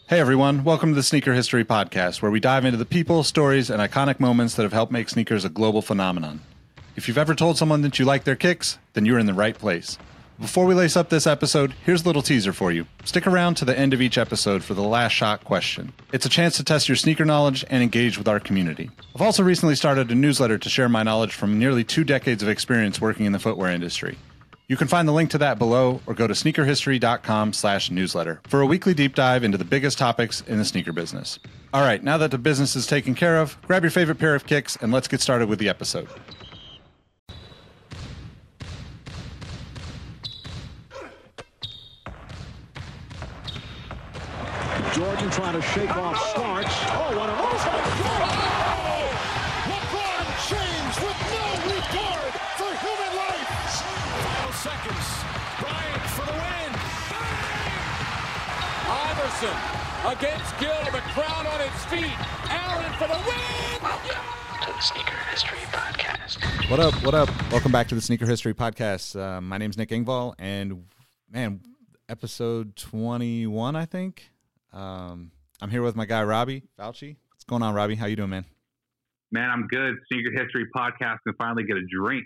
Hey everyone, welcome to the Sneaker History Podcast, where we dive into the people, stories, and iconic moments that have helped make sneakers a global phenomenon. If you've ever told someone that you like their kicks, then you're in the right place. Before we lace up this episode, here's a little teaser for you. Stick around to the end of each episode for the last shot question. It's a chance to test your sneaker knowledge and engage with our community. I've also recently started a newsletter to share my knowledge from nearly 2 decades of experience working in the footwear industry. You can find the link to that below or go to sneakerhistory.com/newsletter for a weekly deep dive into the biggest topics in the sneaker business. All right, now that the business is taken care of, grab your favorite pair of kicks and let's get started with the episode. Jordan trying to shake off Starks. Oh, what a move! LeBron James with no regard for human life. Final seconds. Bryant for the win. Iverson against Gill. The crowd on its feet. Allen for the win. Welcome to the Sneaker History Podcast. What up? What up? Welcome back to the Sneaker History Podcast. My name's Nick Engvall, and man, episode 21, I think. I'm here with my guy Robbie Fauci. What's going on, Robbie? How you doing, man? Man, I'm good. Sneaker History Podcast can finally get a drink.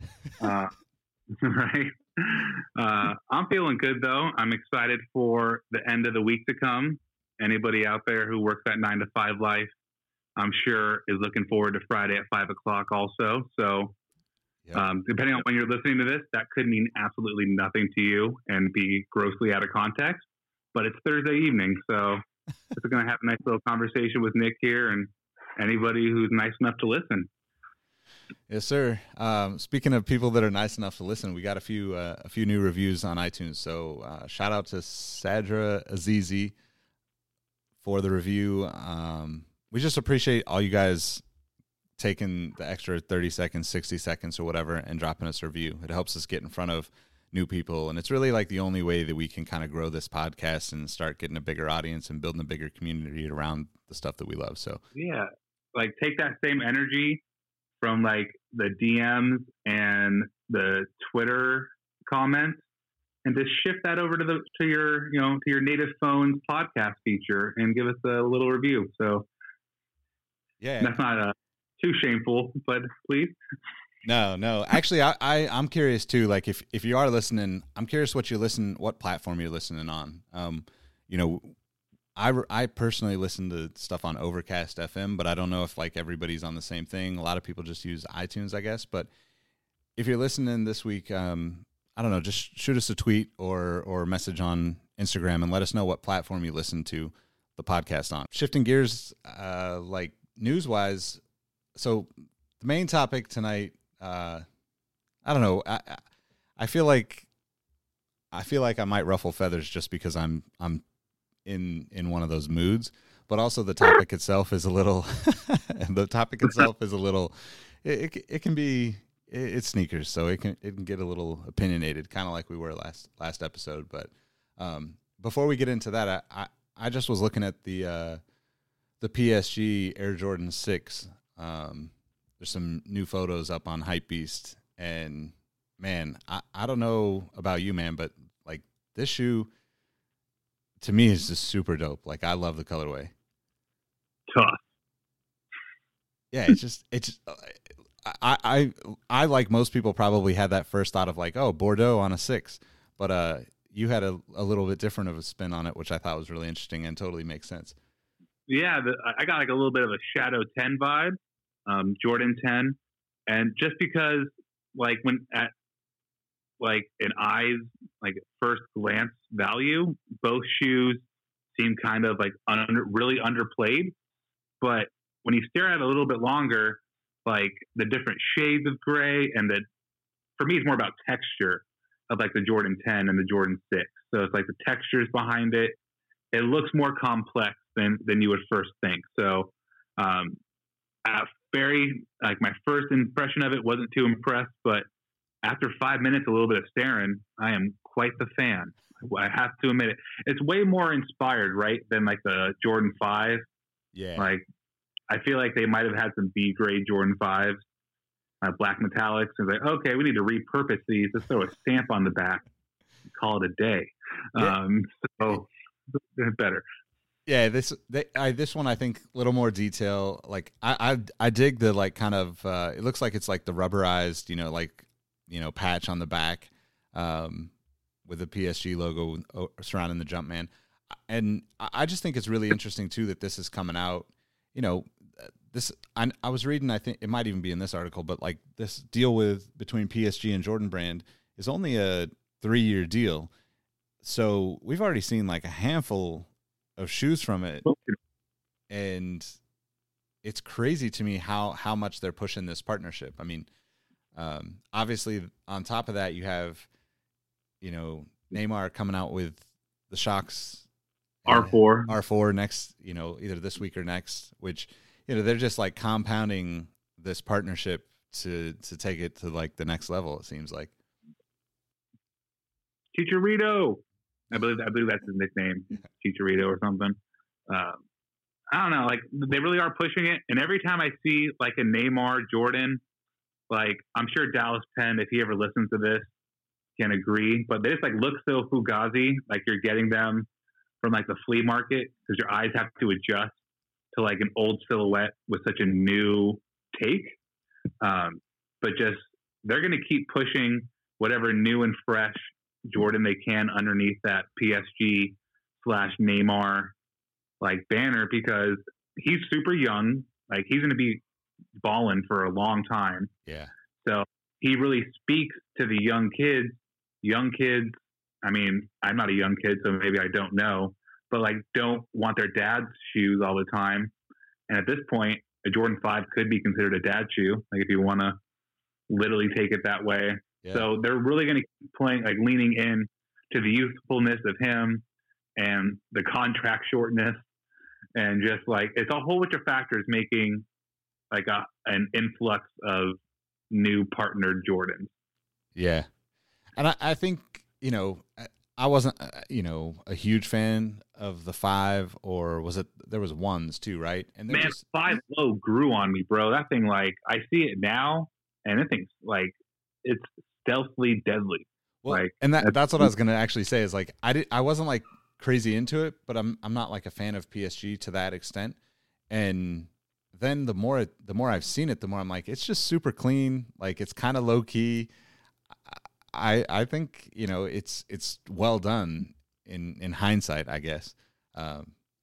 Right? I'm feeling good, though. I'm excited for the end of the week to come. Anybody out there who works that 9 to 5 life, I'm sure is looking forward to Friday at 5 o'clock also. So depending on when you're listening to this, that could mean absolutely nothing to you and be grossly out of context. But it's Thursday evening, so we're going to have a nice little conversation with Nick here and anybody who's nice enough to listen. Yes, sir. Speaking of people that are nice enough to listen, we got a few new reviews on iTunes. So shout out to Sadra Azizi for the review. We just appreciate all you guys taking the extra 30 seconds, 60 seconds or whatever and dropping us a review. It helps us get in front of new people, and it's really like the only way that we can kind of grow this podcast and start getting a bigger audience and building a bigger community around the stuff that we love. So yeah, like take that same energy from like the DMs and the Twitter comments and just shift that over to your native phone's podcast feature and give us a little review. So yeah, that's not too shameful, but please. No. Actually, I'm curious too. Like if you are listening, I'm curious what platform you're listening on. I personally listen to stuff on Overcast FM, but I don't know if like everybody's on the same thing. A lot of people just use iTunes, I guess. But if you're listening this week, I don't know, just shoot us a tweet or message on Instagram and let us know what platform you listen to the podcast on. Shifting gears, like news-wise, so the main topic tonight. I don't know. I feel like I might ruffle feathers just because I'm in one of those moods, but also the topic itself is a little. It can be. It's sneakers, so it can get a little opinionated, kind of like we were last episode. But before we get into that, I just was looking at the PSG Air Jordan 6. There's some new photos up on Hypebeast, and man, I don't know about you, man, but like this shoe to me is just super dope. Like I love the colorway. Tough. Yeah, I like most people probably had that first thought of like, oh, Bordeaux on a 6, but you had a little bit different of a spin on it, which I thought was really interesting and totally makes sense. Yeah, I got like a little bit of a Shadow 10 vibe. Jordan 10, and just because like when at like an eye's like first glance value, both shoes seem kind of like really underplayed, but when you stare at it a little bit longer, like the different shades of gray and for me it's more about texture of like the Jordan 10 and the Jordan 6. So it's like the textures behind it. It looks more complex than you would first think. So like my first impression of it wasn't too impressed, but after 5 minutes, a little bit of staring, I am quite the fan. I have to admit it. It's way more inspired, right, than like the Jordan 5. Yeah. Like I feel like they might have had some B grade Jordan 5s, black metallics, and like, okay, we need to repurpose these. Let's throw a stamp on the back, and call it a day. Yeah. So better. Yeah, this one I think a little more detail. Like I dig the like kind of it looks like it's like the rubberized, patch on the back with the PSG logo surrounding the Jumpman. And I just think it's really interesting too that this is coming out. I was reading, I think it might even be in this article, but like this deal between PSG and Jordan Brand is only a 3-year deal. So we've already seen like a handful of shoes from it, and it's crazy to me how much they're pushing this partnership. I mean, obviously on top of that, you have, Neymar coming out with the Shox R4 next, either this week or next, which, they're just like compounding this partnership to take it to like the next level. It seems like Chicharito. I believe that's his nickname, Chicharito or something. I don't know. Like they really are pushing it. And every time I see like a Neymar Jordan, like I'm sure Dallas Penn, if he ever listens to this, can agree. But they just like look so fugazi, like you're getting them from like the flea market because your eyes have to adjust to like an old silhouette with such a new take. But just they're going to keep pushing whatever new and fresh Jordan they can underneath that PSG/Neymar like banner because he's super young. Like he's going to be balling for a long time. Yeah. So he really speaks to the young kids. I mean, I'm not a young kid, so maybe I don't know, but like don't want their dad's shoes all the time. And at this point, a Jordan 5 could be considered a dad shoe. Like if you want to literally take it that way. Yeah. So they're really going to keep playing, like leaning in to the youthfulness of him and the contract shortness. And just like, it's a whole bunch of factors making like an influx of new partnered Jordans. Yeah. And I think, I wasn't, a huge fan of the 5, or was it, there was 1s too, right? And man, 5 low grew on me, bro. That thing, like, I see it now, and it thinks, like, it's stealthily deadly. Well, like, and that's what I was going to actually say is, like, I wasn't, like, crazy into it, but I'm not, like, a fan of PSG to that extent. And then the more I've seen it, the more I'm like, it's just super clean. Like, it's kind of low-key. I think, it's well done in hindsight, I guess. Yeah.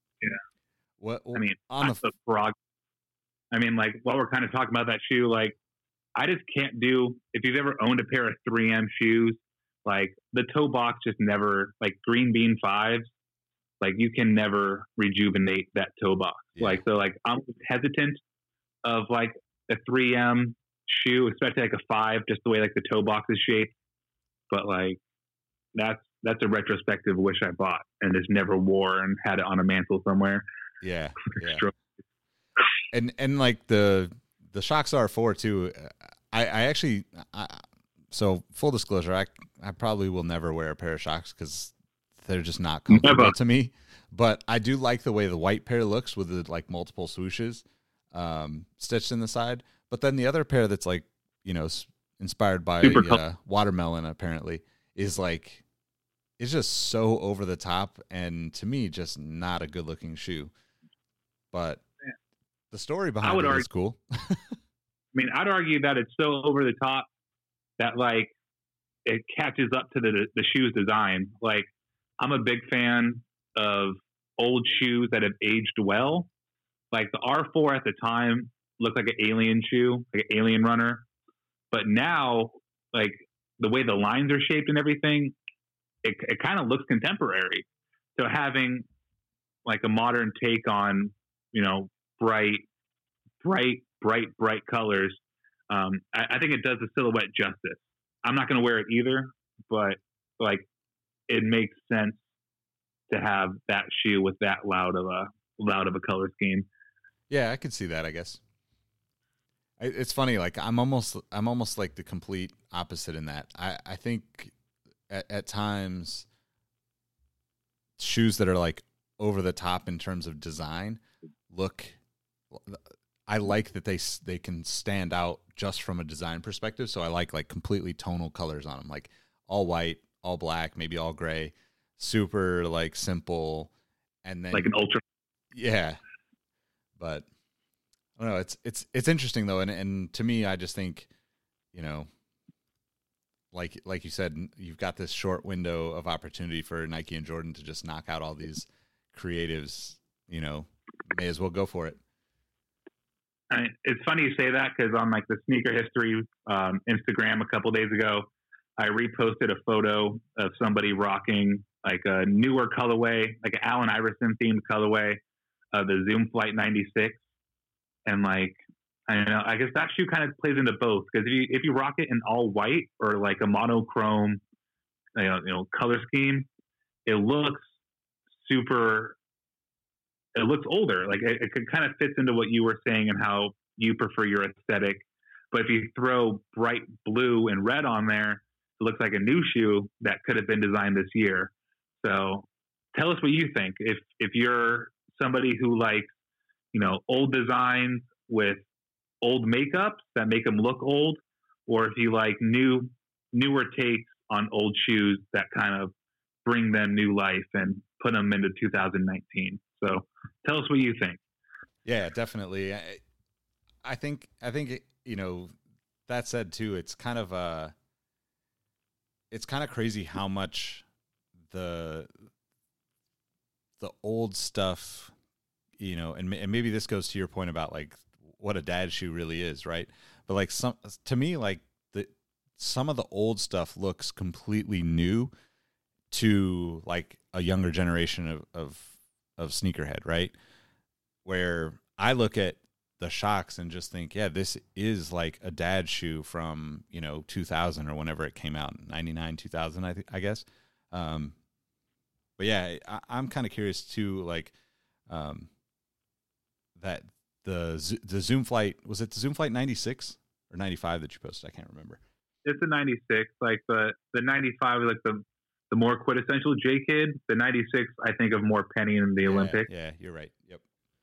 What I mean, on the frog. I mean, like, while we're kind of talking about that shoe, like, I just can't do, if you've ever owned a pair of 3M shoes, like, the toe box just never, like, Green Bean 5s, like, you can never rejuvenate that toe box. Yeah. Like, so, like, I'm hesitant of, like, a 3M shoe, especially, like, a 5, just the way, like, the toe box is shaped. But, like, that's a retrospective wish I bought and just never wore and had it on a mantle somewhere. Yeah. And like the Shox R4 too. I actually so full disclosure, I probably will never wear a pair of Shox because they're just not comfortable to me. But I do like the way the white pair looks with the like multiple swooshes stitched in the side. But then the other pair that's like, inspired by watermelon apparently is like, it's just so over the top and to me just not a good looking shoe. But the story behind it is cool. I mean, I'd argue that it's so over the top that like it catches up to the shoe's design. Like I'm a big fan of old shoes that have aged well. Like the R4 at the time looked like an alien shoe, like an alien runner. But now, like the way the lines are shaped and everything, it kind of looks contemporary. So having like a modern take on, bright colors, I think it does the silhouette justice. I'm not going to wear it either, but like it makes sense to have that shoe with that loud of a color scheme. Yeah, I could see that, I guess. It's funny, like I'm almost like the complete opposite in that. I think at times shoes that are like over the top in terms of design I like that they can stand out just from a design perspective. So I like completely tonal colors on them, like all white, all black, maybe all gray, super like simple, and then like an ultra Yeah, but I don't know. It's interesting though, and to me, I just think, you know, like you said, you've got this short window of opportunity for Nike and Jordan to just knock out all these creatives. You know, may as well go for it. It's funny you say that because on like the Sneaker History Instagram a couple days ago, I reposted a photo of somebody rocking like a newer colorway, like an Allen Iverson themed colorway of the Zoom Flight 96. And like, I don't know, I guess that shoe kind of plays into both because if you rock it in all white or like a monochrome, color scheme, it looks older. Like it kind of fits into what you were saying and how you prefer your aesthetic. But if you throw bright blue and red on there, it looks like a new shoe that could have been designed this year. So tell us what you think. If you're somebody who likes, old designs with old makeups that make them look old, or if you like newer takes on old shoes that kind of bring them new life and put them into 2019. So tell us what you think. Yeah, definitely. I think that said too, it's kind of crazy how much the old stuff, and maybe this goes to your point about like what a dad shoe really is, right? But like to me, like some of the old stuff looks completely new to like a younger generation of sneakerhead, right? Where I look at the Shocks and just think, yeah, this is like a dad shoe from 2000 or whenever it came out, 99, 2000, I guess. But yeah, I'm kind of curious too, like that the Zoom Flight, was it the Zoom Flight 96 or 95 that you posted? I can't remember. It's a 96. Like the 95 is like the more quintessential J Kid. The 96, I think of more Penny in the Olympics. Yeah, you're right. Yep.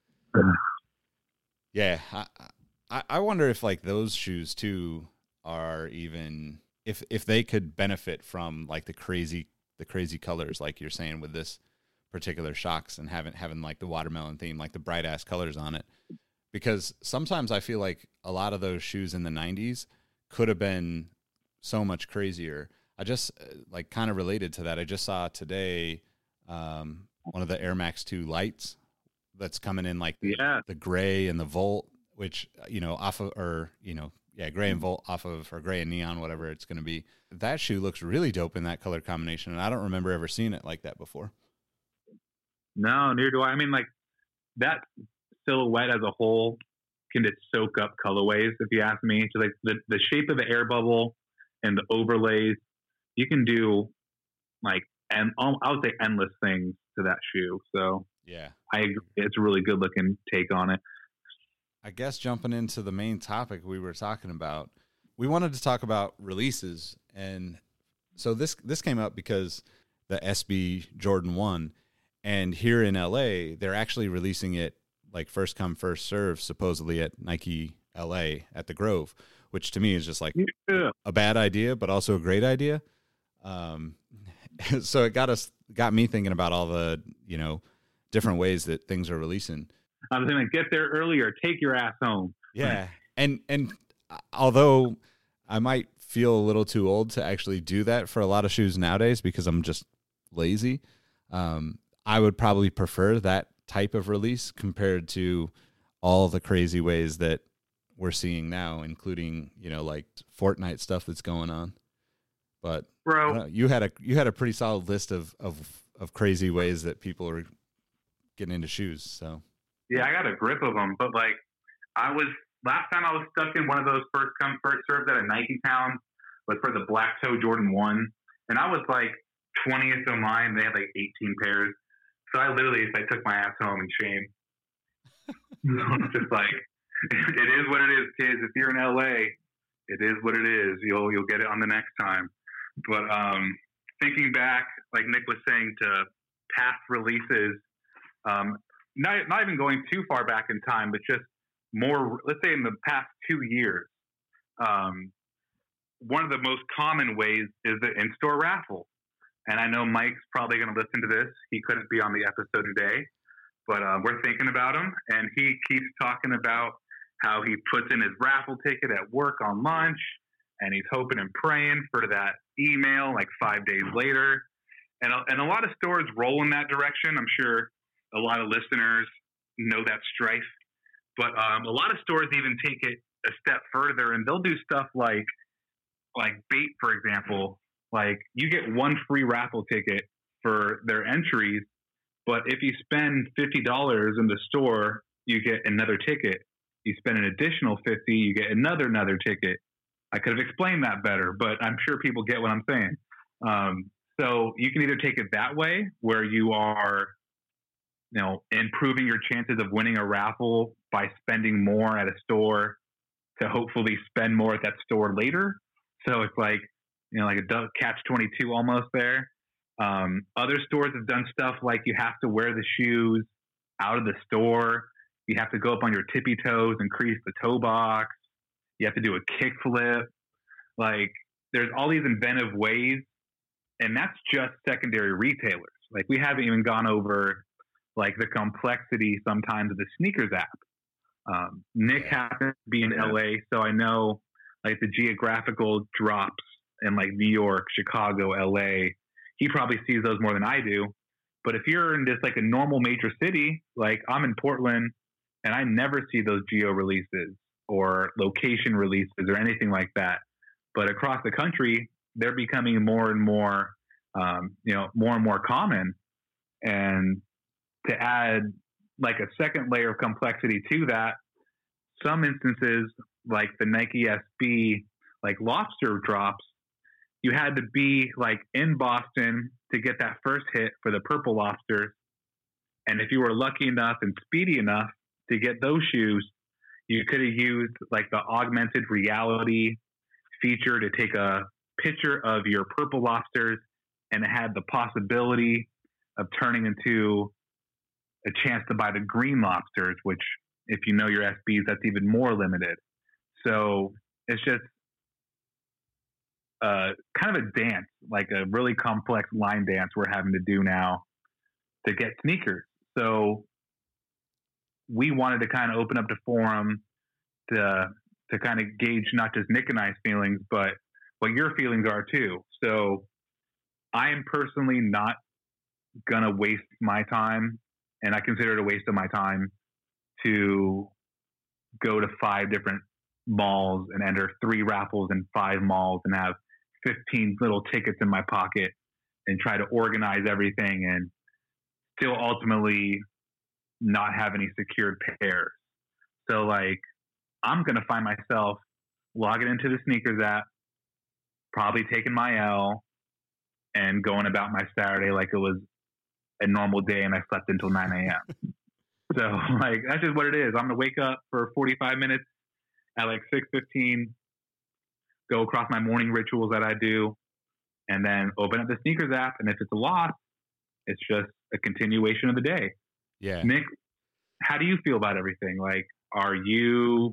Yeah, I wonder if like those shoes too are even if they could benefit from like the crazy colors, like you're saying with this particular Shocks, and having like the watermelon theme, like the bright ass colors on it. Because sometimes I feel like a lot of those shoes in the 90s could have been so much crazier. I just like kind of related to that. I just saw today one of the Air Max 2 lights that's coming in like the gray and the Volt, which, off of, or, gray and Volt off of, or gray and neon, whatever it's going to be. That shoe looks really dope in that color combination. And I don't remember ever seeing it like that before. No, neither do I. I mean, like that silhouette as a whole can just soak up colorways, if you ask me. So like the shape of the air bubble and the overlays, you can do like, and I would say endless things to that shoe. So yeah, I agree. It's a really good looking take on it. I guess jumping into the main topic we were talking about, we wanted to talk about releases. And so this came up because the SB Jordan 1, and here in LA, they're actually releasing it like first come, first serve, supposedly at Nike LA at the Grove, which to me is just like a bad idea, but also a great idea. So it got me thinking about all the, different ways that things are releasing. I was going to get there earlier. Take your ass home. Yeah. And although I might feel a little too old to actually do that for a lot of shoes nowadays because I'm just lazy, I would probably prefer that type of release compared to all the crazy ways that we're seeing now, including, like Fortnite stuff that's going on. But bro, you had a pretty solid list of crazy ways that people are getting into shoes. So yeah, I got a grip of them. But like, last time I was stuck in one of those first come first serves at a Nike Town was for the Black Toe Jordan 1, and I was like 20th of mine. They had like 18 pairs, so I took my ass home in shame. It's just like, it is what it is, kids. If you're in LA, it is what it is. You'll get it on the next time. But thinking back, like Nick was saying, to past releases, not even going too far back in time, but just more, let's say in the past 2 years, one of the most common ways is the in-store raffle. And I know Mike's probably going to listen to this. He couldn't be on the episode today. but we're thinking about him. And he keeps talking about how he puts in his raffle ticket at work on lunch, and he's hoping and praying for that email like 5 days later. And a lot of stores roll in that direction. I'm sure a lot of listeners know that strife. But a lot of stores even take it a step further, and they'll do stuff like bait, for example. Like, you get one free raffle ticket for their entries, but if you spend $50 in the store, you get another ticket. You spend an additional $50, you get another ticket. I could have explained that better, but I'm sure people get what I'm saying. So you can either take it that way, where you are, improving your chances of winning a raffle by spending more at a store to hopefully spend more at that store later. So it's like, like a catch-22 almost there. Other stores have done stuff like you have to wear the shoes out of the store. You have to go up on your tippy toes and crease the toe box. You have to do a kick flip. Like, there's all these inventive ways, and that's just secondary retailers. Like, we haven't even gone over like the complexity sometimes of the sneakers app. Nick happens to be in LA, so I know like the geographical drops in like New York, Chicago, LA. He probably sees those more than I do. But if you're in just like a normal major city, like I'm in Portland, and I never see those geo releases or location releases or anything like that. But across the country, they're becoming more and more, more and more common. And to add like a second layer of complexity to that, some instances like the Nike SB, like lobster drops, you had to be like in Boston to get that first hit for the purple lobsters. And if you were lucky enough and speedy enough to get those shoes, you could have used like the augmented reality feature to take a picture of your purple lobsters, and it had the possibility of turning into a chance to buy the green lobsters, which if you know your SBs, that's even more limited. So it's just kind of a dance, like a really complex line dance we're having to do now to get sneakers. So we wanted to kind of open up the forum to kind of gauge not just Nick and I's feelings, but what your feelings are too. So I am personally not going to waste my time, and I consider it a waste of my time, to go to 5 different malls and enter 3 raffles in 5 malls and have 15 little tickets in my pocket and try to organize everything and still ultimately not have any secured pairs. So like, I'm going to find myself logging into the sneakers app, probably taking my L and going about my Saturday like it was a normal day and I slept until 9 a.m. So like, that's just what it is. I'm going to wake up for 45 minutes at like 6:15, go across my morning rituals that I do, and then open up the sneakers app. And if it's a loss, it's just a continuation of the day. Yeah. Nick, how do you feel about everything? Like, are you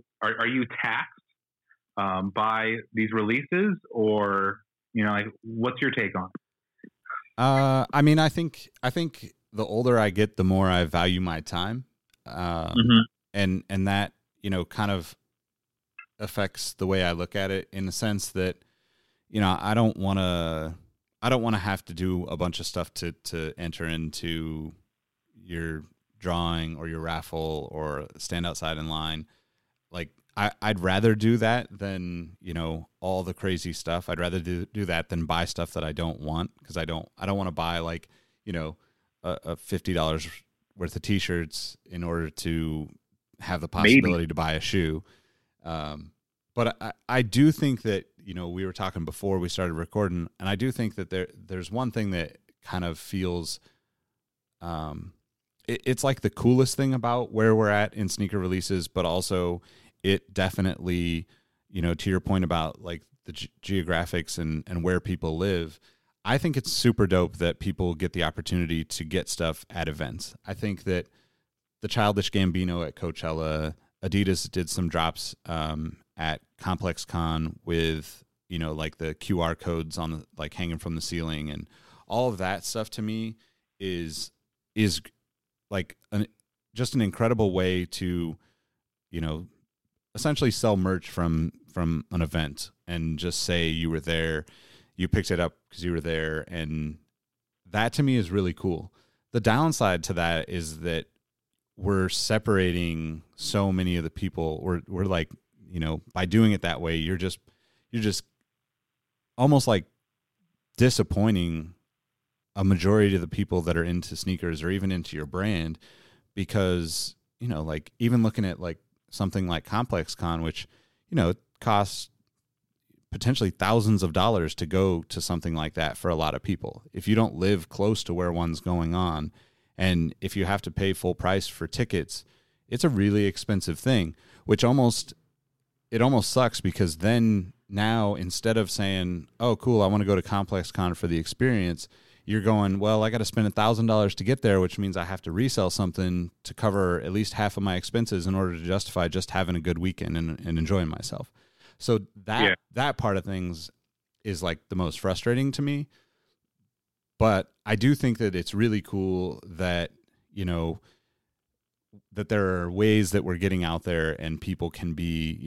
taxed by these releases, or, like, what's your take on it? I mean, I think the older I get, the more I value my time. And that, kind of affects the way I look at it, in the sense that, I don't want to have to do a bunch of stuff to enter into your drawing or your raffle or stand outside in line. Like, I'd rather do that than, all the crazy stuff. I'd rather do that than buy stuff that I don't want, because I don't want to buy like, a $50 worth of t-shirts in order to have the possibility to buy a shoe. But I do think that, we were talking before we started recording, and I do think that there's one thing that kind of feels, it's like the coolest thing about where we're at in sneaker releases, but also it definitely, to your point about like the geographics and where people live, I think it's super dope that people get the opportunity to get stuff at events. I think that the Childish Gambino at Coachella, Adidas did some drops at Complex Con with, like the QR codes on the, like hanging from the ceiling, and all of that stuff to me is like just an incredible way to, essentially sell merch from an event and just say you were there, you picked it up because you were there. And that to me is really cool. The downside to that is that we're separating so many of the people. We're like, by doing it that way, you're just almost like disappointing a majority of the people that are into sneakers or even into your brand, because, like even looking at like something like Complex Con, which, it costs potentially thousands of dollars to go to something like that for a lot of people. If you don't live close to where one's going on, and if you have to pay full price for tickets, it's a really expensive thing, which almost sucks, because then now instead of saying, oh, cool, I want to go to Complex Con for the experience, you're going, well, I got to spend $1,000 to get there, which means I have to resell something to cover at least half of my expenses in order to justify just having a good weekend and enjoying myself. So that part of things is like the most frustrating to me. But I do think that it's really cool that, that there are ways that we're getting out there and people can be,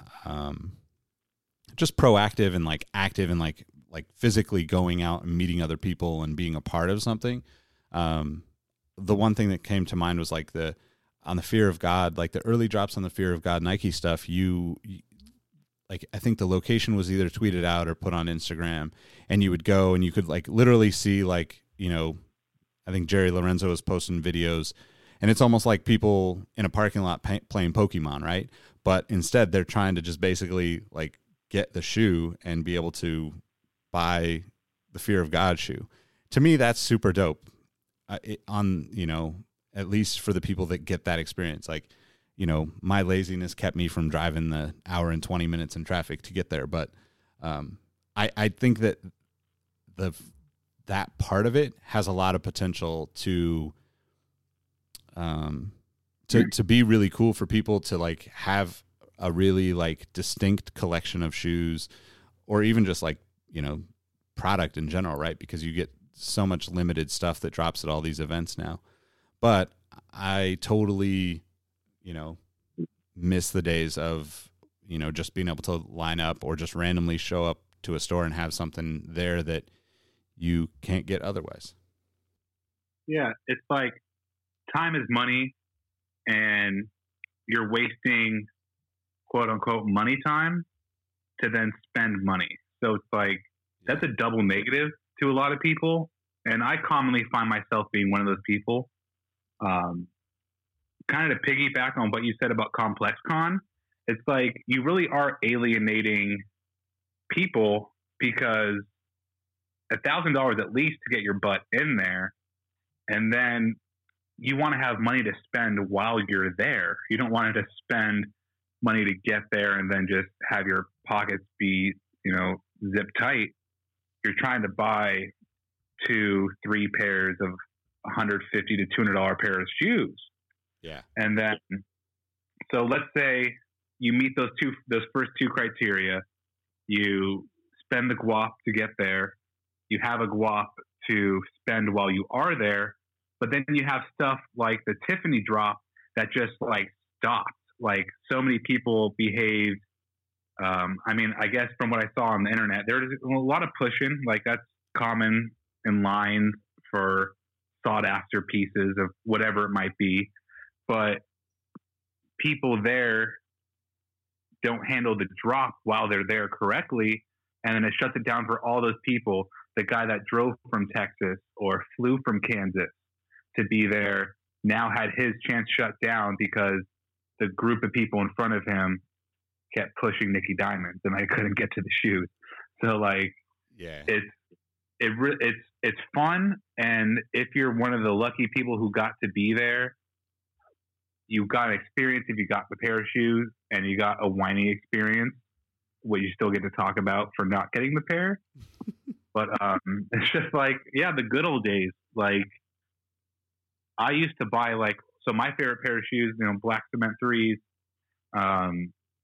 just proactive and like active and like physically going out and meeting other people and being a part of something. The one thing that came to mind was like on the Fear of God, like the early drops on the Fear of God Nike stuff, like, I think the location was either tweeted out or put on Instagram, and you would go and you could like literally see like, I think Jerry Lorenzo was posting videos, and it's almost like people in a parking lot playing Pokemon, right? But instead they're trying to just basically like get the shoe and be able to buy the Fear of God shoe. To me, that's super dope. At least for the people that get that experience, like, my laziness kept me from driving the hour and 20 minutes in traffic to get there. But I think that that part of it has a lot of potential to be really cool for people to like have a really like distinct collection of shoes, or even just like, product in general, right? Because you get so much limited stuff that drops at all these events now. But I totally, miss the days of, just being able to line up or just randomly show up to a store and have something there that you can't get otherwise. Yeah, it's like time is money, and you're wasting quote unquote money time to then spend money. So it's like, that's a double negative to a lot of people. And I commonly find myself being one of those people. Kind of to piggyback on what you said about Complex Con, it's like you really are alienating people, because $1,000 at least to get your butt in there, and then you want to have money to spend while you're there. You don't want to spend money to get there and then just have your pockets be, zip tight. You're trying to buy 2-3 pairs of $150 to $200 pair of shoes. Yeah. And then, so let's say you meet those first two criteria. You spend the guap to get there. You have a guap to spend while you are there. But then you have stuff like the Tiffany drop that just like stopped. Like so many people behaved. I guess from what I saw on the internet, there's a lot of pushing. Like that's common in lines for sought after pieces of whatever it might be. But people there don't handle the drop while they're there correctly. And then it shuts it down for all those people. The guy that drove from Texas or flew from Kansas to be there now had his chance shut down because the group of people in front of him kept pushing Nicky Diamonds, and I couldn't get to the shoes. So like, yeah, it's fun. And if you're one of the lucky people who got to be there, you got experience. If you got the pair of shoes and you got a whiny experience, what you still get to talk about for not getting the pair. But it's just like, yeah, the good old days. Like I used to buy so my favorite pair of shoes, black cement 3s.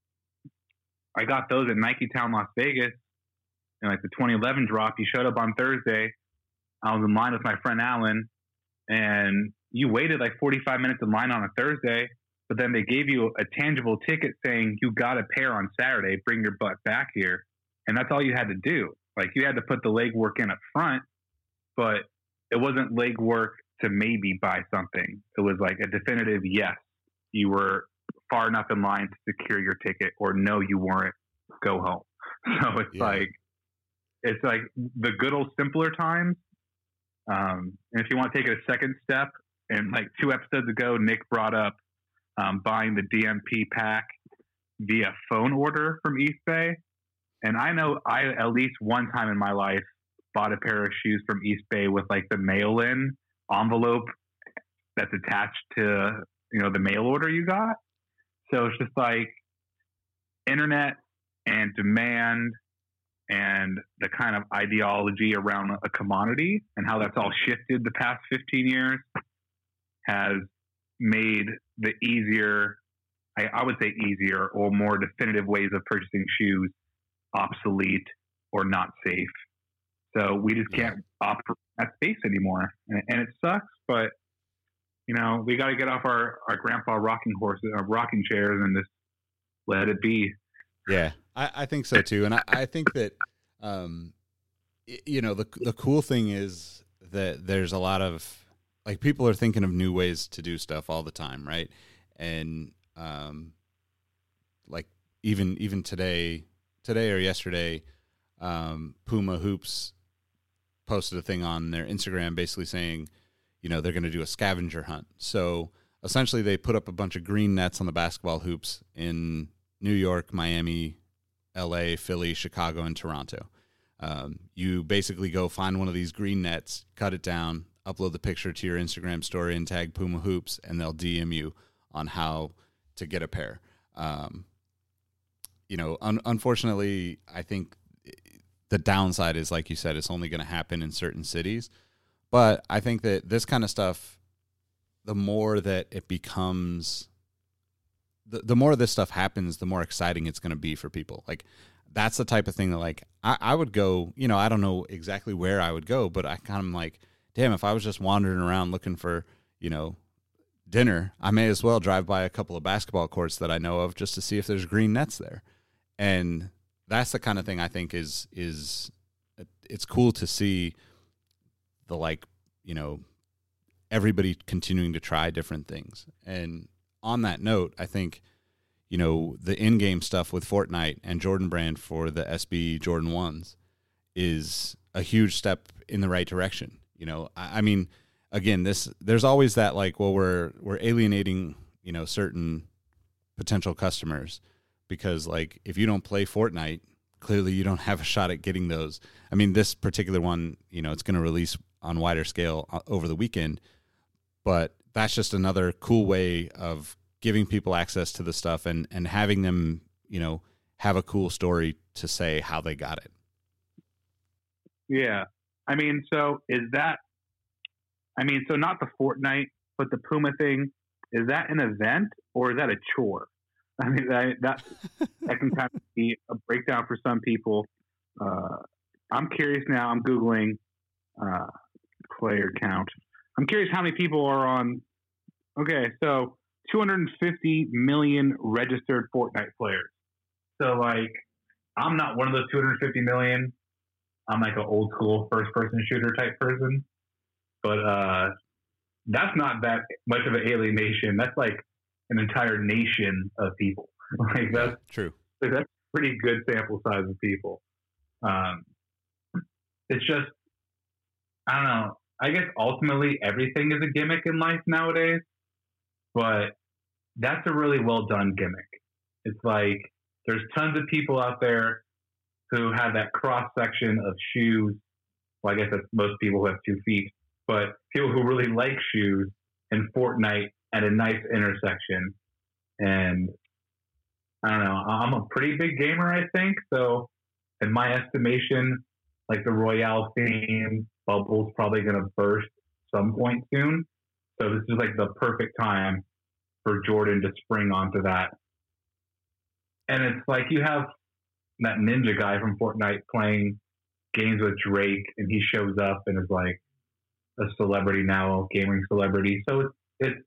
I got those at Nike Town, Las Vegas, and the 2011 drop. You showed up on Thursday. I was in line with my friend Alan, and you waited like 45 minutes in line on a Thursday, but then they gave you a tangible ticket saying you got a pair on Saturday, bring your butt back here. And that's all you had to do. Like, you had to put the legwork in up front, but it wasn't legwork to maybe buy something. It was like a definitive yes, you were far enough in line to secure your ticket, or no, you weren't, go home. So it's like the good old simpler times. And if you want to take it a second step, and like 2 episodes ago, Nick brought up buying the DMP pack via phone order from East Bay. And I know I, at least one time in my life, bought a pair of shoes from East Bay with like the mail-in envelope that's attached to, the mail order you got. So it's just like internet and demand and the kind of ideology around a commodity and how that's all shifted the past 15 years has made the easier, I would say easier or more definitive ways of purchasing shoes obsolete or not safe. So we just can't operate that space anymore. And it sucks, but we got to get off our grandpa rocking chairs and just let it be. Yeah, I think so too. And I think that, the cool thing is that there's a lot of, like, people are thinking of new ways to do stuff all the time. Right. And, like even today or yesterday, Puma Hoops posted a thing on their Instagram basically saying, they're going to do a scavenger hunt. So essentially they put up a bunch of green nets on the basketball hoops in New York, Miami, LA, Philly, Chicago, and Toronto. You basically go find one of these green nets, cut it down, upload the picture to your Instagram story and tag Puma Hoops, and they'll DM you on how to get a pair. Unfortunately, I think the downside is, like you said, it's only going to happen in certain cities. But I think that this kind of stuff, the more that it becomes, the more this stuff happens, the more exciting it's going to be for people. Like, that's the type of thing that, like, I would go, I don't know exactly where I would go, but I kind of like, damn, if I was just wandering around looking for, dinner, I may as well drive by a couple of basketball courts that I know of just to see if there's green nets there. And that's the kind of thing I think is it's cool to see the, like, everybody continuing to try different things. And on that note, I think, the in-game stuff with Fortnite and Jordan Brand for the SB Jordan 1s is a huge step in the right direction. I mean, again, there's always that, like, well, we're alienating, certain potential customers because, like, if you don't play Fortnite, clearly you don't have a shot at getting those. I mean, this particular one, it's going to release on wider scale over the weekend, but that's just another cool way of giving people access to the stuff and having them, have a cool story to say how they got it. Yeah. I mean, so not the Fortnite, but the Puma thing, is that an event or is that a chore? I mean, that can kind of be a breakdown for some people. I'm curious now. I'm Googling player count. I'm curious how many people are on. Okay, so 250 million registered Fortnite players. So, like, I'm not one of those 250 million. I'm like an old school first person shooter type person. But that's not that much of an alienation. That's like an entire nation of people. Like, that's true. That's a pretty good sample size of people. It's just, I don't know. I guess ultimately everything is a gimmick in life nowadays, but that's a really well done gimmick. It's like there's tons of people out there who have that cross section of shoes. Well, I guess that's most people who have 2 feet, but people who really like shoes and Fortnite at a nice intersection. And I don't know, I'm a pretty big gamer, I think. So in my estimation, like the Royale theme bubble's probably going to burst some point soon. So this is like the perfect time for Jordan to spring onto that. And it's like you have that ninja guy from Fortnite playing games with Drake, and he shows up and is like, a celebrity now, gaming celebrity. So it's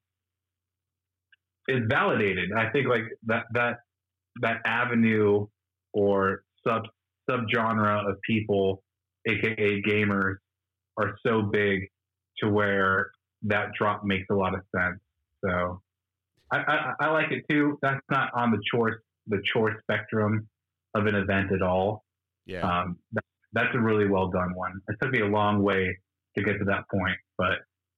validated. I think like that avenue or subgenre of people, aka gamers, are so big to where that drop makes a lot of sense. So I like it too. That's not on the chore spectrum of an event at all. Yeah. That's a really well done one. It took me a long way to get to that point, but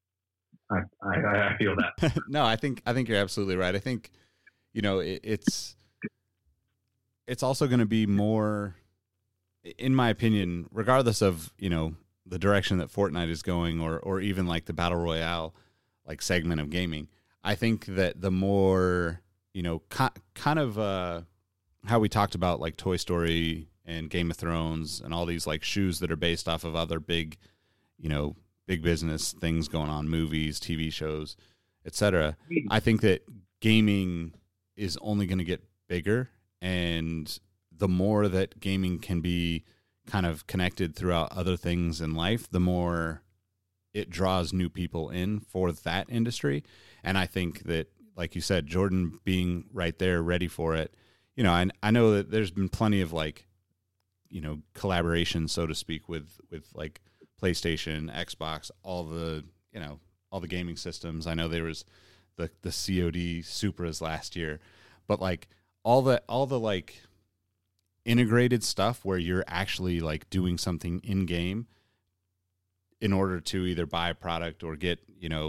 I feel that. No, I think you're absolutely right. I think, it's also going to be more, in my opinion, regardless of, the direction that Fortnite is going or even like the Battle Royale like segment of gaming. I think that the more, kind of how we talked about like Toy Story and Game of Thrones and all these like shoes that are based off of other big, big business things going on, movies, TV shows, etc. I think that gaming is only going to get bigger, and the more that gaming can be kind of connected throughout other things in life, the more it draws new people in for that industry. And I think that, like you said, Jordan being right there, ready for it, I know that there's been plenty of like, collaboration, so to speak, with like PlayStation, Xbox, all the gaming systems. I know there was the COD Supras last year, but like all the like integrated stuff where you're actually like doing something in game in order to either buy a product or get,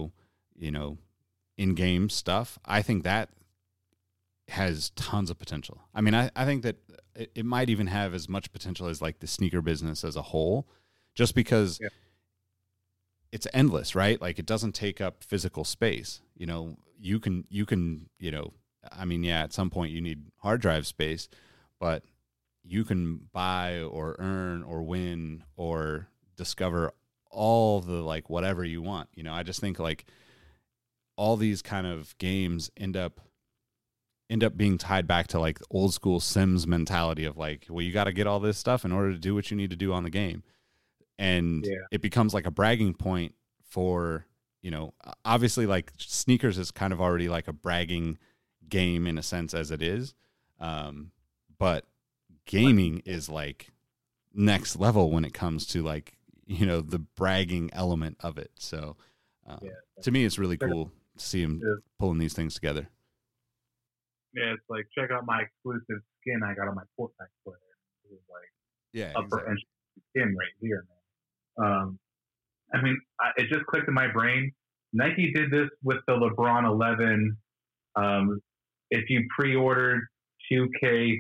in-game stuff. I think that has tons of potential. I mean, I think that it might even have as much potential as like the sneaker business as a whole, just because it's endless, right? Like it doesn't take up physical space. You can, I mean, yeah, at some point you need hard drive space, but you can buy or earn or win or discover all the like whatever you want. I just think like all these kind of games end up being tied back to like the old school Sims mentality of like, well, you got to get all this stuff in order to do what you need to do on the game. And it becomes like a bragging point for, obviously like sneakers is kind of already like a bragging game in a sense as it is. But gaming is like next level when it comes to like, the bragging element of it. So to me, it's really cool to see him pulling these things together. Yeah, it's like, check out my exclusive skin I got on my Fortnite player. It was like upper entry skin right here, man. I mean, it just clicked in my brain. Nike did this with the LeBron 11. If you pre-ordered 2K,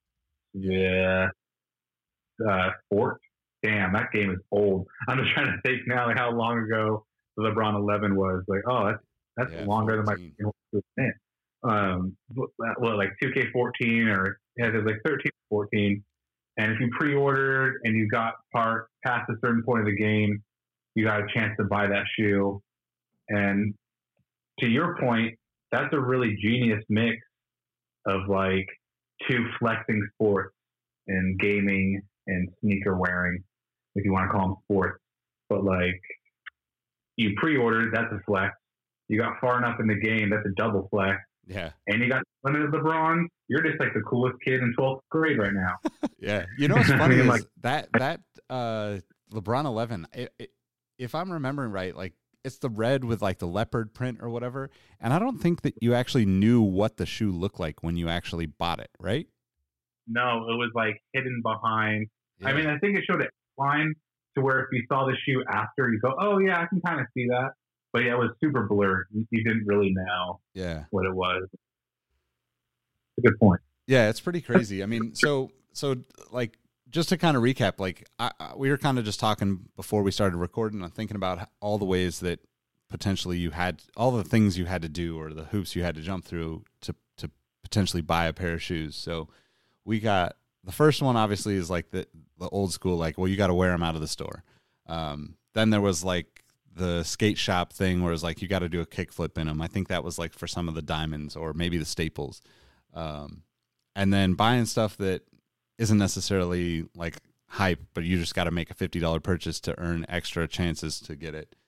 Sport. Damn, that game is old. I'm just trying to think now like how long ago the LeBron 11 was. Like, oh, that's longer 14. Than my well, like 2K14 or it was like 13, 14. And if you pre-ordered and you got past a certain point of the game, you got a chance to buy that shoe. And to your point, that's a really genius mix of like two flexing sports in gaming and sneaker wearing, if you want to call them sports. But like you pre-ordered, that's a flex. You got far enough in the game, that's a double flex. Yeah. And you got limited LeBron. You're just like the coolest kid in 12th grade right now. Yeah. What's funny is like, that LeBron 11, if I'm remembering right, like it's the red with like the leopard print or whatever. And I don't think that you actually knew what the shoe looked like when you actually bought it, right? No, it was like hidden behind. Yeah. I mean, I think it showed a line to where if you saw the shoe after, you go, oh yeah, I can kind of see that. But yeah, it was super blurred. You didn't really know what it was. That's a good point. Yeah, it's pretty crazy. I mean, so like just to kind of recap, like we were kind of just talking before we started recording. I'm thinking about all the ways that potentially you had all the things you had to do or the hoops you had to jump through to potentially buy a pair of shoes. So we got the first one obviously is like the old school, like, well, you got to wear them out of the store. Then there was like the skate shop thing where it's like you got to do a kickflip in them. I think that was like for some of the diamonds or maybe the staples. And then buying stuff that isn't necessarily like hype, but you just got to make a $50 purchase to earn extra chances to get it.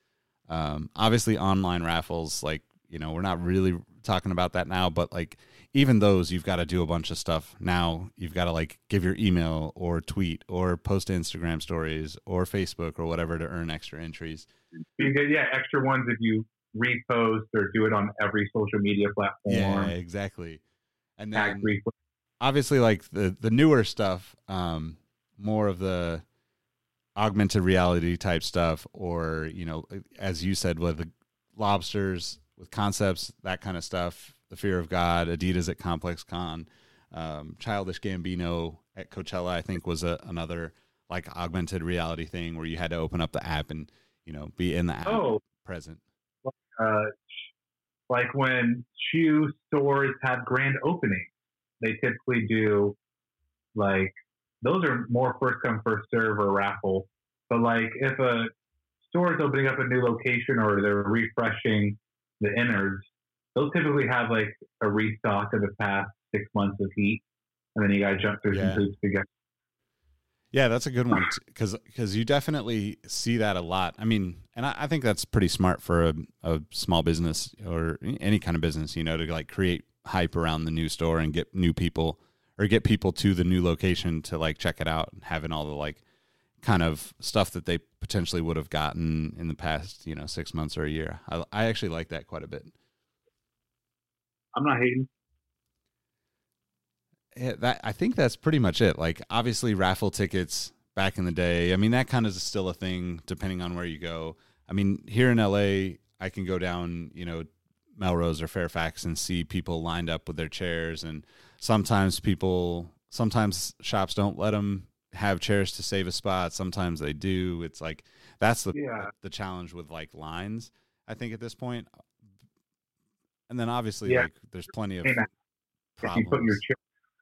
Obviously online raffles, like, you know, we're not really talking about that now, but like even those, you've got to do a bunch of stuff. Now you've got to like give your email or tweet or post Instagram stories or Facebook or whatever to earn extra entries. You get, extra ones if you repost or do it on every social media platform. Yeah, exactly. And then obviously like the newer stuff, more of the augmented reality type stuff, or, you know, as you said, with the lobsters, with concepts, that kind of stuff, the Fear of God, Adidas at Complex Con, Childish Gambino at Coachella, I think was another like augmented reality thing where you had to open up the app and, you know, be in the app present. Like when shoe stores have grand openings, they typically do like, those are more first come, first serve or raffle. But like if a store is opening up a new location or they're refreshing the innards, they'll typically have like a restock of the past 6 months of heat. And then you got to jump through some hoops to get. Yeah, that's a good one because you definitely see that a lot. I mean, and I think that's pretty smart for a small business or any kind of business, you know, to like create hype around the new store and get new people or get people to the new location to like check it out, and having all the like kind of stuff that they potentially would have gotten in the past, you know, 6 months or a year. I actually like that quite a bit. I'm not hating. Yeah, I think that's pretty much it. Like obviously raffle tickets back in the day, I mean, that kind of is still a thing depending on where you go. I mean, here in LA, I can go down, you know, Melrose or Fairfax and see people lined up with their chairs. And sometimes shops don't let them have chairs to save a spot. Sometimes they do. It's like, that's the challenge with like lines, I think, at this point. And then obviously like there's plenty of problems. If you put your chair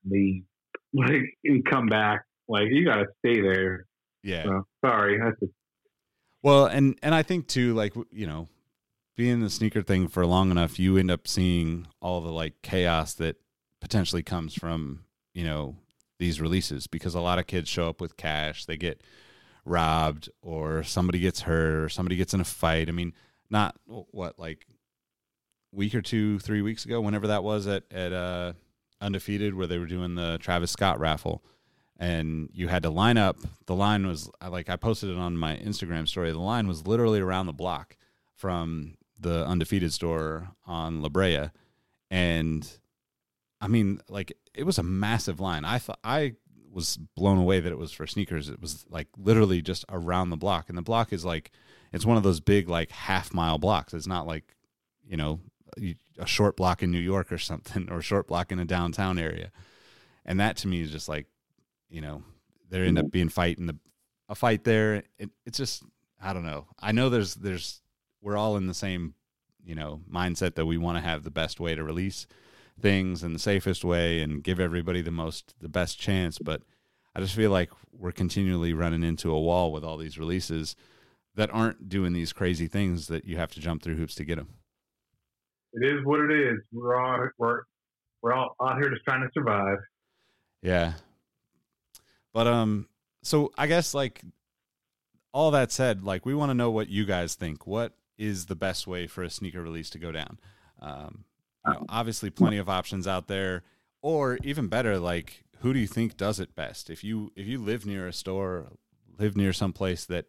like and come back, like you got to stay there. Yeah. So, sorry. Well, and I think too, like, you know, being in the sneaker thing for long enough, you end up seeing all the like chaos that potentially comes from, you know, these releases, because a lot of kids show up with cash, they get robbed, or somebody gets hurt, or somebody gets in a fight. I mean, not like week or 2-3 weeks ago, whenever that was at Undefeated, where they were doing the Travis Scott raffle, and you had to line up. The line was like, I posted it on my Instagram story. The line was literally around the block from the Undefeated store on La Brea. And I mean, like, it was a massive line. I was blown away that it was for sneakers. It was like literally just around the block. And the block is like, it's one of those big, like, half-mile blocks. It's not like, you know, a short block in New York or something, or a short block in a downtown area. And that to me is just like, you know, there end up being a fight there. It's just, I don't know. I know we're all in the same, you know, mindset that we want to have the best way to release things and the safest way and give everybody the best chance. But I just feel like we're continually running into a wall with all these releases that aren't doing these crazy things that you have to jump through hoops to get them. It is what it is. We're all out here just trying to survive. Yeah. But so I guess, like, all that said, like, we want to know what you guys think. What is the best way for a sneaker release to go down? You know, obviously plenty of options out there, or even better, like, who do you think does it best? If you live near a store, live near some place that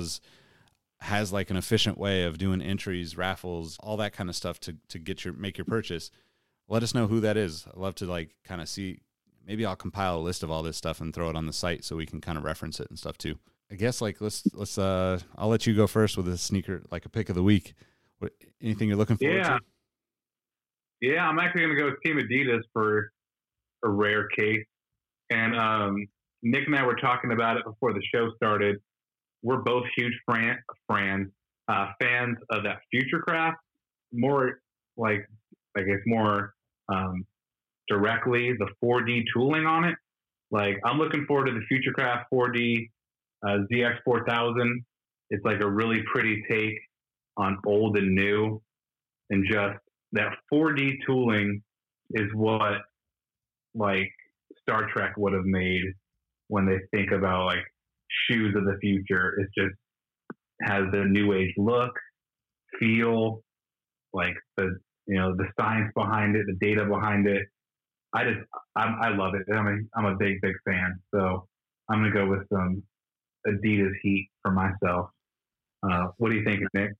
has like an efficient way of doing entries, raffles, all that kind of stuff to make your purchase, let us know who that is. I'd love to like kind of see. Maybe I'll compile a list of all this stuff and throw it on the site so we can kind of reference it and stuff too. I guess like let's I'll let you go first with a sneaker, like a pick of the week. Anything you're looking forward to? Yeah, I'm actually going to go with Team Adidas for a rare case. And Nick and I were talking about it before the show started. We're both huge fans of that Futurecraft. More like, I guess, more directly the 4D tooling on it. Like, I'm looking forward to the Futurecraft 4D ZX4000. It's like a really pretty take on old and new, and just that 4D tooling is what like Star Trek would have made when they think about like shoes of the future. It just has the new age look. feel, like the science behind it, the data behind it. I love it. I'm a big fan. So I'm gonna go with some Adidas Heat for myself. What do you think, Nick?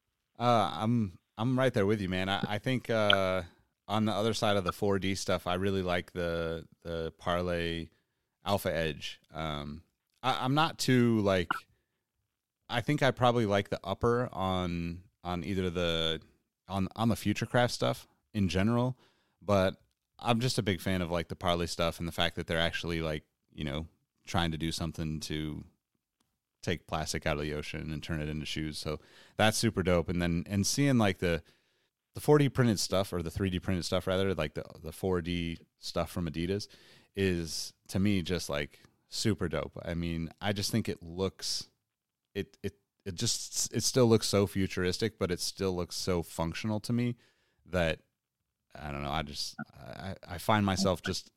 I'm right there with you, man. I think on the other side of the 4D stuff, I really like the Parlay Alpha Edge. I'm not too like. I think I probably like the upper on either the Futurecraft stuff in general, but I'm just a big fan of like the Parlay stuff and the fact that they're actually like, trying to do something to take plastic out of the ocean and turn it into shoes. So that's super dope. And seeing like the 4D printed stuff, or the 3D printed stuff rather, like the 4D stuff from Adidas is, to me, just like super dope. I mean, I just think it looks, it still looks so futuristic, but it still looks so functional to me that I don't know. I find myself just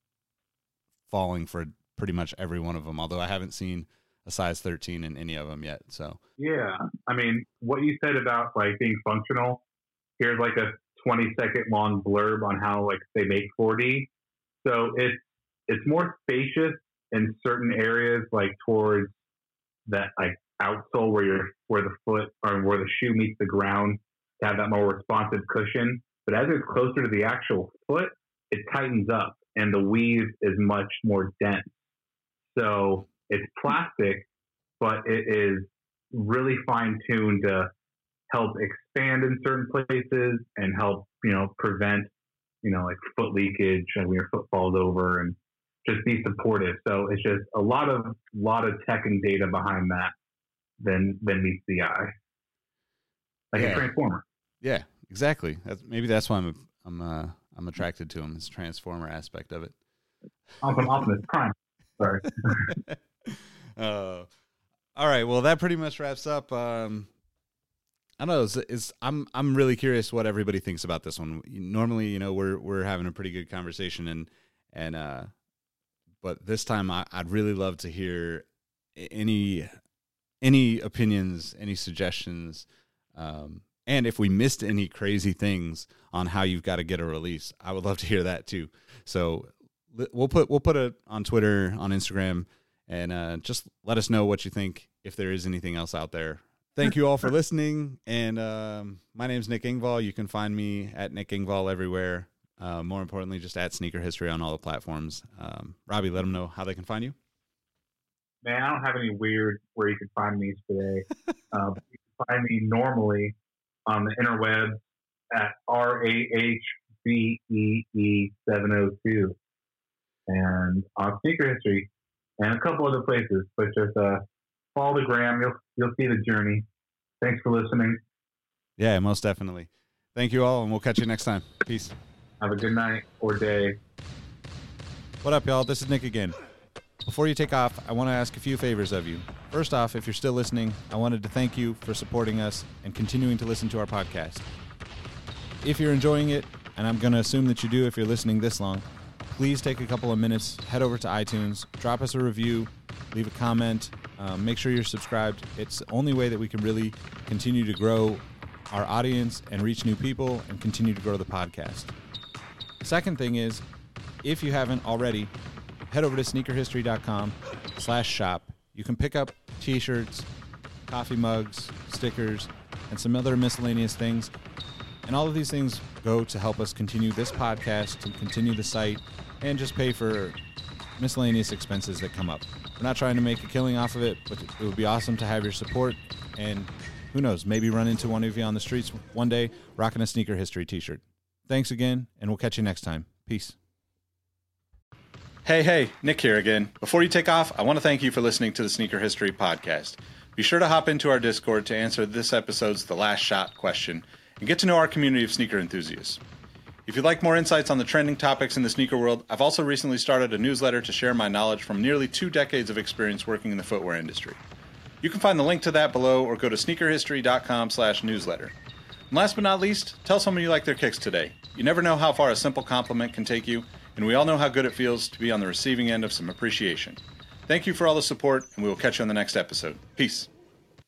falling for pretty much every one of them, although I haven't seen a size 13 in any of them yet. So yeah, I mean, what you said about like being functional, here's like a 20-second long blurb on how like they make 4D. So it's more spacious in certain areas, like towards that like outsole where the foot or where the shoe meets the ground, to have that more responsive cushion. But as it's closer to the actual foot, it tightens up and the weave is much more dense. So it's plastic, but it is really fine-tuned to help expand in certain places and help, prevent, like foot leakage and when your foot falls over, and just be supportive. So it's just a lot of tech and data behind that than meets the eye. Like a transformer. Yeah, exactly. That's why I'm attracted to him, this transformer aspect of it. Optimus Prime. Sorry. All right. Well, that pretty much wraps up. I don't know. I'm really curious what everybody thinks about this one. Normally, we're having a pretty good conversation, but this time I'd really love to hear any opinions, any suggestions, and if we missed any crazy things on how you've got to get a release, I would love to hear that too. So we'll put it on Twitter, on Instagram, and just let us know what you think, if there is anything else out there. Thank you all for listening. And my name's Nick Engvall. You can find me at Nick Engvall everywhere. More importantly, just at Sneaker History on all the platforms. Robbie, let them know how they can find you. Man, I don't have any weird where you can find me today. You can find me normally on the interwebs at RAHBEE702 and on Sneaker History and a couple other places. But just follow the gram. You'll see the journey. Thanks for listening. Yeah, most definitely. Thank you all, and we'll catch you next time. Peace. Have a good night or day. What up, y'all? This is Nick again. Before you take off, I want to ask a few favors of you. First off, if you're still listening, I wanted to thank you for supporting us and continuing to listen to our podcast. If you're enjoying it, and I'm going to assume that you do if you're listening this long, please take a couple of minutes, head over to iTunes, drop us a review, leave a comment, make sure you're subscribed. It's the only way that we can really continue to grow our audience and reach new people and continue to grow the podcast. The second thing is, if you haven't already, head over to sneakerhistory.com/shop. You can pick up t-shirts, coffee mugs, stickers, and some other miscellaneous things. And all of these things go to help us continue this podcast, to continue the site, and just pay for miscellaneous expenses that come up. We're not trying to make a killing off of it, but it would be awesome to have your support. And who knows, maybe run into one of you on the streets one day rocking a Sneaker History t-shirt. Thanks again, and we'll catch you next time. Peace. Hey, Nick here again. Before you take off, I want to thank you for listening to the Sneaker History Podcast. Be sure to hop into our Discord to answer this episode's The Last Shot question and get to know our community of sneaker enthusiasts. If you'd like more insights on the trending topics in the sneaker world, I've also recently started a newsletter to share my knowledge from nearly 2 decades of experience working in the footwear industry. You can find the link to that below or go to sneakerhistory.com/newsletter. And last but not least, tell someone you like their kicks today. You never know how far a simple compliment can take you, and we all know how good it feels to be on the receiving end of some appreciation. Thank you for all the support, and we will catch you on the next episode. Peace.